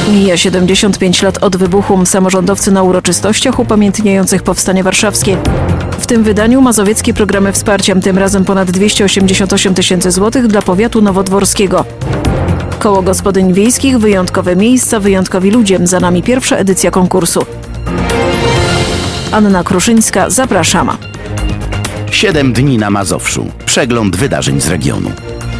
Mija 75 lat od wybuchu. Samorządowcy na uroczystościach upamiętniających Powstanie Warszawskie. W tym wydaniu mazowieckie programy wsparcia, tym razem ponad 288 tysięcy złotych dla powiatu nowodworskiego. Koło Gospodyń Wiejskich, wyjątkowe miejsca, wyjątkowi ludzie. Za nami pierwsza edycja konkursu. Anna Kruszyńska, zapraszam. 7 dni na Mazowszu. Przegląd wydarzeń z regionu.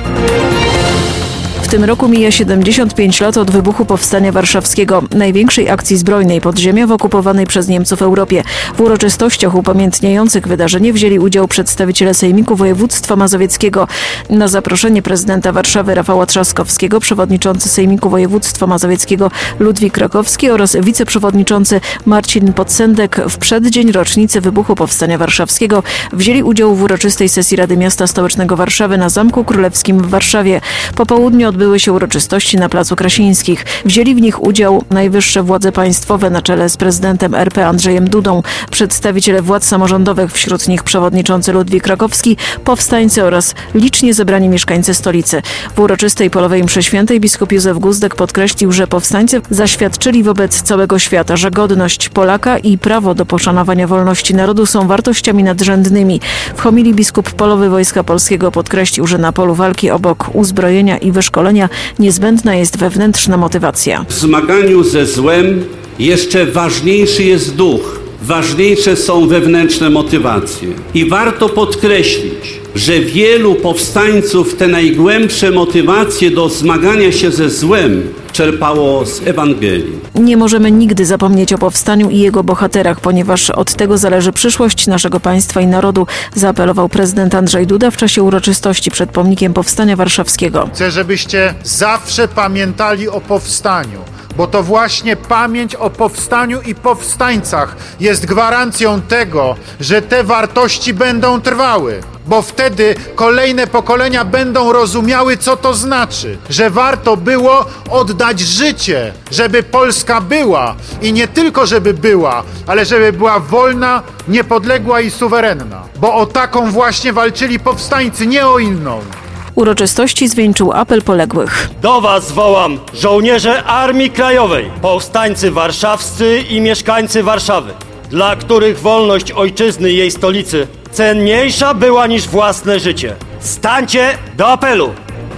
W tym roku mija 75 lat od wybuchu Powstania Warszawskiego, największej akcji zbrojnej podziemia w okupowanej przez Niemców Europie. W uroczystościach upamiętniających wydarzenie wzięli udział przedstawiciele Sejmiku Województwa Mazowieckiego. Na zaproszenie prezydenta Warszawy Rafała Trzaskowskiego, przewodniczący Sejmiku Województwa Mazowieckiego Ludwik Krakowski oraz wiceprzewodniczący Marcin Podsendek w przeddzień rocznicy wybuchu Powstania Warszawskiego wzięli udział w uroczystej sesji Rady Miasta Stołecznego Warszawy na Zamku Królewskim w Warszawie. Po południu odbyły się uroczystości na Placu Krasińskich. Wzięli w nich udział najwyższe władze państwowe na czele z prezydentem RP Andrzejem Dudą, przedstawiciele władz samorządowych, wśród nich przewodniczący Ludwik Krakowski, powstańcy oraz licznie zebrani mieszkańcy stolicy. W uroczystej polowej mszy świętej biskup Józef Guzdek podkreślił, że powstańcy zaświadczyli wobec całego świata, że godność Polaka i prawo do poszanowania wolności narodu są wartościami nadrzędnymi. W homilii biskup polowy Wojska Polskiego podkreślił, że na polu walki obok uzbrojenia i wyszkolenia niezbędna jest wewnętrzna motywacja. W zmaganiu ze złem jeszcze ważniejszy jest duch, ważniejsze są wewnętrzne motywacje. I warto podkreślić, że wielu powstańców te najgłębsze motywacje do zmagania się ze złem czerpało z Ewangelii. Nie możemy nigdy zapomnieć o powstaniu i jego bohaterach, ponieważ od tego zależy przyszłość naszego państwa i narodu, zaapelował prezydent Andrzej Duda w czasie uroczystości przed pomnikiem Powstania Warszawskiego. Chcę, żebyście zawsze pamiętali o powstaniu, bo to właśnie pamięć o powstaniu i powstańcach jest gwarancją tego, że te wartości będą trwały. Bo wtedy kolejne pokolenia będą rozumiały, co to znaczy, że warto było oddać życie, żeby Polska była i nie tylko żeby była, ale żeby była wolna, niepodległa i suwerenna. Bo o taką właśnie walczyli powstańcy, nie o inną. Uroczystości zwieńczył apel poległych. Do was wołam, żołnierze Armii Krajowej, powstańcy warszawscy i mieszkańcy Warszawy, dla których wolność ojczyzny i jej stolicy cenniejsza była niż własne życie. Stańcie do apelu!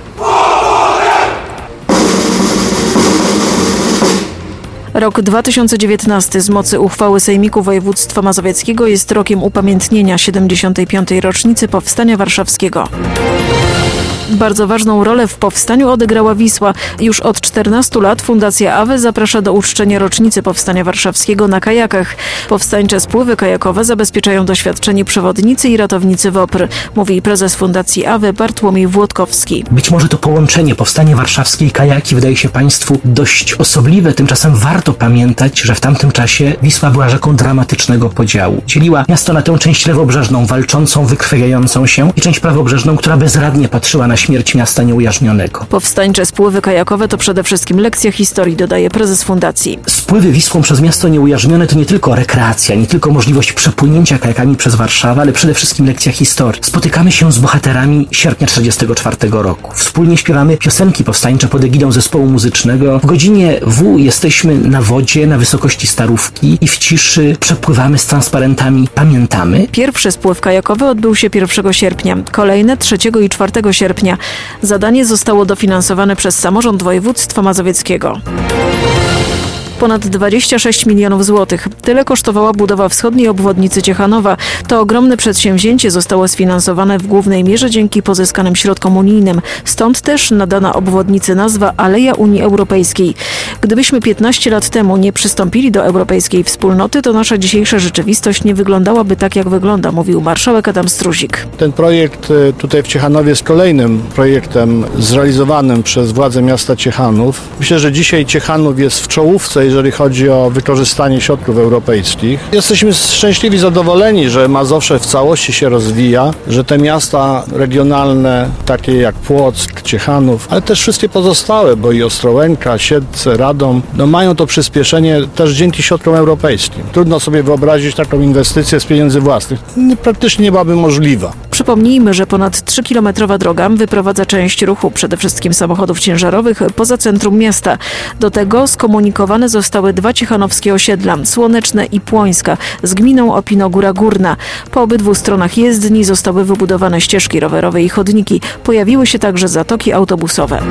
Rok 2019 z mocy uchwały Sejmiku Województwa Mazowieckiego jest rokiem upamiętnienia 75. rocznicy Powstania Warszawskiego. Bardzo ważną rolę w powstaniu odegrała Wisła. Już od 14 lat Fundacja AWE zaprasza do uczczenia rocznicy Powstania Warszawskiego na kajakach. Powstańcze spływy kajakowe zabezpieczają doświadczeni przewodnicy i ratownicy WOPR, mówi prezes Fundacji AWE Bartłomiej Włodkowski. Być może to połączenie Powstanie Warszawskie i kajaki wydaje się Państwu dość osobliwe, tymczasem warto pamiętać, że w tamtym czasie Wisła była rzeką dramatycznego podziału. Dzieliła miasto na tę część lewobrzeżną, walczącą, wykrwawiającą się i część prawobrzeżną, która bezradnie patrzyła na śmierć miasta nieujarzmionego. Powstańcze spływy kajakowe to przede wszystkim lekcja historii, dodaje prezes fundacji. Spływy Wisłą przez miasto nieujarzmione to nie tylko rekreacja, nie tylko możliwość przepłynięcia kajakami przez Warszawę, ale przede wszystkim lekcja historii. Spotykamy się z bohaterami sierpnia 1944 roku. Wspólnie śpiewamy piosenki powstańcze pod egidą zespołu muzycznego. W godzinie W jesteśmy na wodzie, na wysokości Starówki i w ciszy przepływamy z transparentami "Pamiętamy". Pierwszy spływ kajakowy odbył się 1 sierpnia, kolejne 3 i 4 sierpnia. Zadanie zostało dofinansowane przez Samorząd Województwa Mazowieckiego. Ponad 26 milionów złotych. Tyle kosztowała budowa wschodniej obwodnicy Ciechanowa. To ogromne przedsięwzięcie zostało sfinansowane w głównej mierze dzięki pozyskanym środkom unijnym. Stąd też nadana obwodnicy nazwa Aleja Unii Europejskiej. Gdybyśmy 15 lat temu nie przystąpili do Europejskiej Wspólnoty, to nasza dzisiejsza rzeczywistość nie wyglądałaby tak, jak wygląda, mówił marszałek Adam Struzik. Ten projekt tutaj w Ciechanowie jest kolejnym projektem zrealizowanym przez władze miasta Ciechanów. Myślę, że dzisiaj Ciechanów jest w czołówce, jeżeli chodzi o wykorzystanie środków europejskich. Jesteśmy szczęśliwi, zadowoleni, że Mazowsze w całości się rozwija, że te miasta regionalne, takie jak Płock, Ciechanów, ale też wszystkie pozostałe, bo i Ostrołęka, Siedlce, autostradą, mają to przyspieszenie też dzięki środkom europejskim. Trudno sobie wyobrazić taką inwestycję z pieniędzy własnych. Praktycznie nie byłaby możliwa. Przypomnijmy, że ponad 3-kilometrowa droga wyprowadza część ruchu, przede wszystkim samochodów ciężarowych, poza centrum miasta. Do tego skomunikowane zostały 2 ciechanowskie osiedla, Słoneczne i Płońska, z gminą Opinogóra Górna. Po obydwu stronach jezdni zostały wybudowane ścieżki rowerowe i chodniki. Pojawiły się także zatoki autobusowe.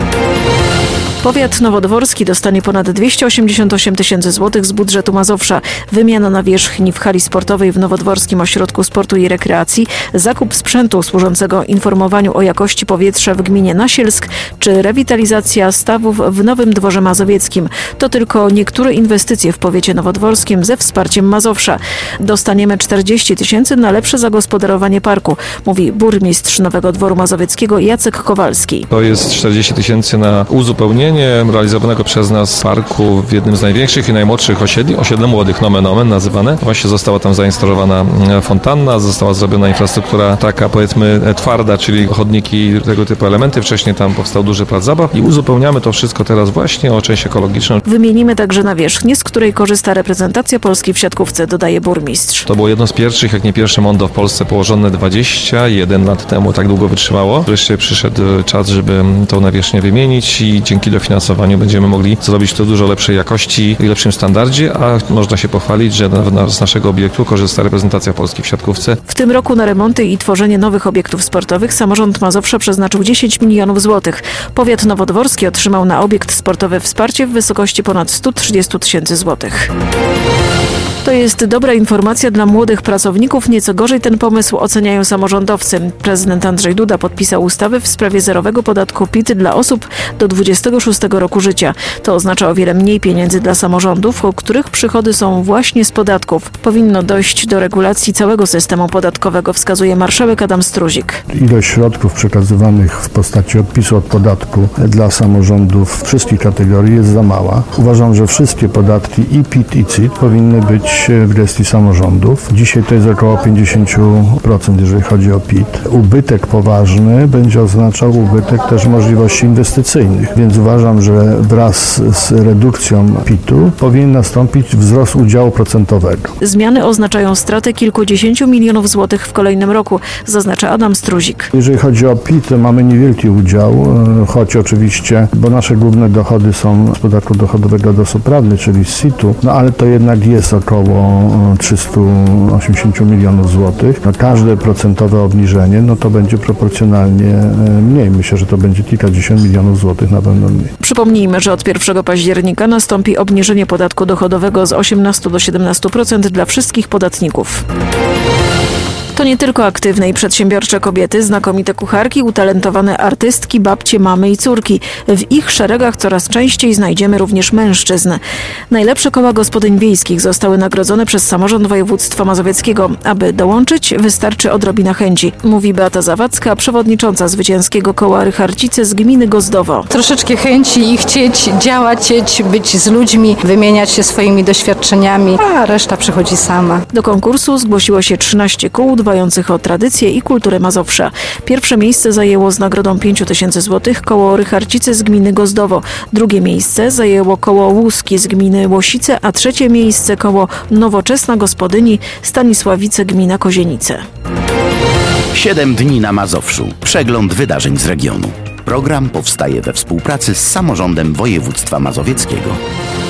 Powiat nowodworski dostanie ponad 288 000 złotych z budżetu Mazowsza. Wymiana nawierzchni w hali sportowej w Nowodworskim Ośrodku Sportu i Rekreacji, zakup sprzętu służącego informowaniu o jakości powietrza w gminie Nasielsk, czy rewitalizacja stawów w Nowym Dworze Mazowieckim. To tylko niektóre inwestycje w powiecie nowodworskim ze wsparciem Mazowsza. Dostaniemy 40 000 na lepsze zagospodarowanie parku, mówi burmistrz Nowego Dworu Mazowieckiego Jacek Kowalski. To jest 40 000 na uzupełnienie realizowanego przez nas parku w jednym z największych i najmłodszych osiedli, osiedle młodych, nomen omen nazywane. Właśnie została tam zainstalowana fontanna, została zrobiona infrastruktura taka, powiedzmy, twarda, czyli chodniki, tego typu elementy. Wcześniej tam powstał duży plac zabaw i uzupełniamy to wszystko teraz właśnie o część ekologiczną. Wymienimy także nawierzchnię, z której korzysta reprezentacja Polski w siatkówce, dodaje burmistrz. To było jedno z pierwszych, jak nie pierwsze mondo w Polsce położone 21 lat temu, tak długo wytrzymało. Wreszcie przyszedł czas, żeby tą nawierzchnię wymienić i dzięki dofinansowaniu będziemy mogli zrobić to dużo lepszej jakości i lepszym standardzie, a można się pochwalić, że z naszego obiektu korzysta reprezentacja Polski w siatkówce. W tym roku na remonty i tworzenie nowych obiektów sportowych samorząd Mazowsza przeznaczył 10 milionów złotych. Powiat nowodworski otrzymał na obiekt sportowy wsparcie w wysokości ponad 130 000 złotych. To jest dobra informacja dla młodych pracowników. Nieco gorzej ten pomysł oceniają samorządowcy. Prezydent Andrzej Duda podpisał ustawę w sprawie zerowego podatku PIT dla osób do 26 roku życia. To oznacza o wiele mniej pieniędzy dla samorządów, których przychody są właśnie z podatków. Powinno dojść do regulacji całego systemu podatkowego, wskazuje marszałek Adam Struzik. Ilość środków przekazywanych w postaci odpisu od podatku dla samorządów wszystkich kategorii jest za mała. Uważam, że wszystkie podatki i PIT i CIT powinny być w gestii samorządów. Dzisiaj to jest około 50%, jeżeli chodzi o PIT. Ubytek poważny będzie oznaczał ubytek też możliwości inwestycyjnych, więc uważam, że wraz z redukcją PIT-u powinien nastąpić wzrost udziału procentowego. Zmiany oznaczają stratę kilkudziesięciu milionów złotych w kolejnym roku, zaznacza Adam Struzik. Jeżeli chodzi o PIT, mamy niewielki udział, choć oczywiście, bo nasze główne dochody są z podatku dochodowego od osób prawnych, czyli z CIT-u, ale to jednak jest około 380 milionów złotych. Każde procentowe obniżenie, to będzie proporcjonalnie mniej. Myślę, że to będzie kilkadziesiąt milionów złotych na pewno mniej. Przypomnijmy, że od 1 października nastąpi obniżenie podatku dochodowego z 18 do 17% dla wszystkich podatników. To nie tylko aktywne i przedsiębiorcze kobiety, znakomite kucharki, utalentowane artystki, babcie, mamy i córki. W ich szeregach coraz częściej znajdziemy również mężczyzn. Najlepsze koła gospodyń wiejskich zostały nagrodzone przez samorząd województwa mazowieckiego. Aby dołączyć, wystarczy odrobina chęci, mówi Beata Zawadzka, przewodnicząca zwycięskiego koła Rycharcice z gminy Gozdowo. Troszeczkę chęci i chcieć działać, być z ludźmi, wymieniać się swoimi doświadczeniami, a reszta przychodzi sama. Do konkursu zgłosiło się 13 kół dbających o tradycję i kulturę Mazowsza. Pierwsze miejsce zajęło z nagrodą 5 000 złotych koło Rycharcice z gminy Gozdowo. Drugie miejsce zajęło koło Łuski z gminy Łosice, a trzecie miejsce koło Nowoczesna Gospodyni Stanisławice gmina Kozienice. 7 dni na Mazowszu. Przegląd wydarzeń z regionu. Program powstaje we współpracy z samorządem województwa mazowieckiego.